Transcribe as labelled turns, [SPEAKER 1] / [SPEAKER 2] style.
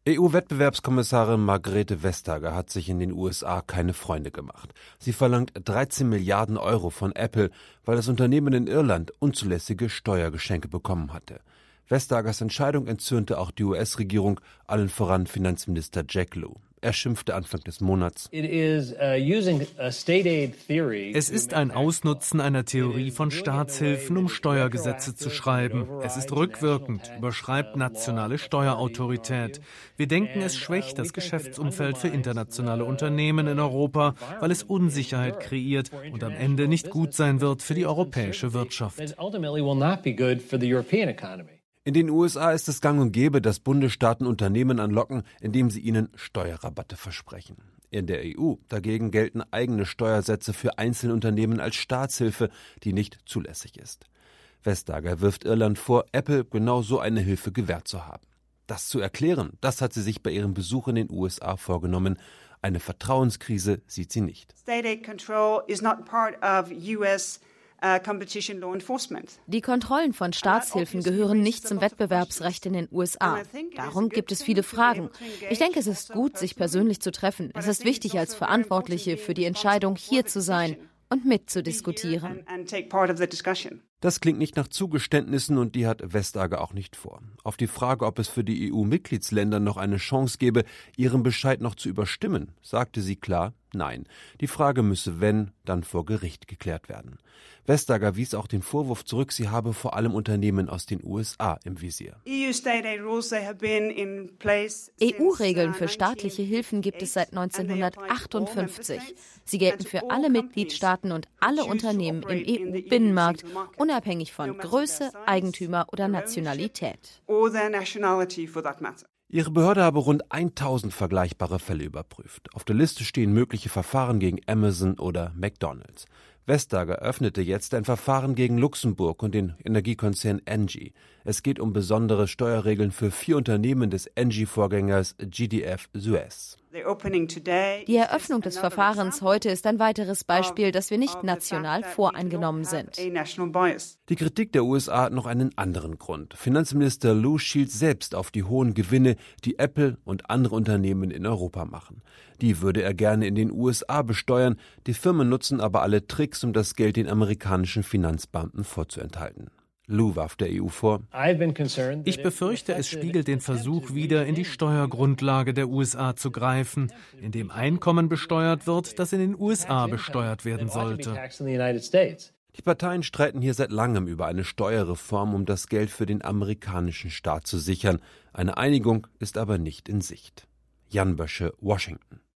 [SPEAKER 1] EU-Wettbewerbskommissarin Margrethe Vestager hat sich in den USA keine Freunde gemacht. Sie verlangt 13 Milliarden Euro von Apple, weil das Unternehmen in Irland unzulässige Steuergeschenke bekommen hatte. Vestagers Entscheidung entzürnte auch die US-Regierung, allen voran Finanzminister Jack Lew. Er schimpfte Anfang des Monats.
[SPEAKER 2] Es ist ein Ausnutzen einer Theorie von Staatshilfen, um Steuergesetze zu schreiben. Es ist rückwirkend, überschreibt nationale Steuerautorität. Wir denken, es schwächt das Geschäftsumfeld für internationale Unternehmen in Europa, weil es Unsicherheit kreiert und am Ende nicht gut sein wird für die europäische Wirtschaft.
[SPEAKER 1] In den USA ist es gang und gäbe, dass Bundesstaaten Unternehmen anlocken, indem sie ihnen Steuerrabatte versprechen. In der EU dagegen gelten eigene Steuersätze für Einzelunternehmen als Staatshilfe, die nicht zulässig ist. Vestager wirft Irland vor, Apple genau so eine Hilfe gewährt zu haben. Das zu erklären, das hat sie sich bei ihrem Besuch in den USA vorgenommen. Eine Vertrauenskrise sieht sie nicht.
[SPEAKER 3] State aid control is not part of US competition law enforcement.
[SPEAKER 4] Die Kontrollen von Staatshilfen gehören nicht zum Wettbewerbsrecht in den USA. Darum gibt es viele Fragen. Ich denke, es ist gut, sich persönlich zu treffen. Es ist wichtig, als Verantwortliche für die Entscheidung hier zu sein und mitzudiskutieren.
[SPEAKER 1] Das klingt nicht nach Zugeständnissen und die hat Vestager auch nicht vor. Auf die Frage, ob es für die EU-Mitgliedsländer noch eine Chance gäbe, ihren Bescheid noch zu überstimmen, sagte sie klar, nein. Die Frage müsse, wenn, dann vor Gericht geklärt werden. Vestager wies auch den Vorwurf zurück, sie habe vor allem Unternehmen aus den USA im Visier.
[SPEAKER 4] EU-Regeln für staatliche Hilfen gibt es seit 1958. Sie gelten für alle Mitgliedstaaten und alle Unternehmen im EU-Binnenmarkt, unabhängig von Größe, Eigentümer oder Nationalität.
[SPEAKER 1] Ihre Behörde habe rund 1000 vergleichbare Fälle überprüft. Auf der Liste stehen mögliche Verfahren gegen Amazon oder McDonald's. Vestager öffnete jetzt ein Verfahren gegen Luxemburg und den Energiekonzern Engie. Es geht um besondere Steuerregeln für 4 Unternehmen des Engie-Vorgängers GDF Suez.
[SPEAKER 4] Die Eröffnung des Verfahrens heute ist ein weiteres Beispiel, dass wir nicht national voreingenommen sind.
[SPEAKER 1] Die Kritik der USA hat noch einen anderen Grund. Finanzminister Lew schielt selbst auf die hohen Gewinne, die Apple und andere Unternehmen in Europa machen. Die würde er gerne in den USA besteuern. Die Firmen nutzen aber alle Tricks, um das Geld den amerikanischen Finanzbeamten vorzuenthalten. Lew warf der EU vor:
[SPEAKER 2] Ich befürchte, es spiegelt den Versuch wider, in die Steuergrundlage der USA zu greifen, indem Einkommen besteuert wird, das in den USA besteuert werden sollte.
[SPEAKER 1] Die Parteien streiten hier seit langem über eine Steuerreform, um das Geld für den amerikanischen Staat zu sichern. Eine Einigung ist aber nicht in Sicht. Jan Bösche, Washington.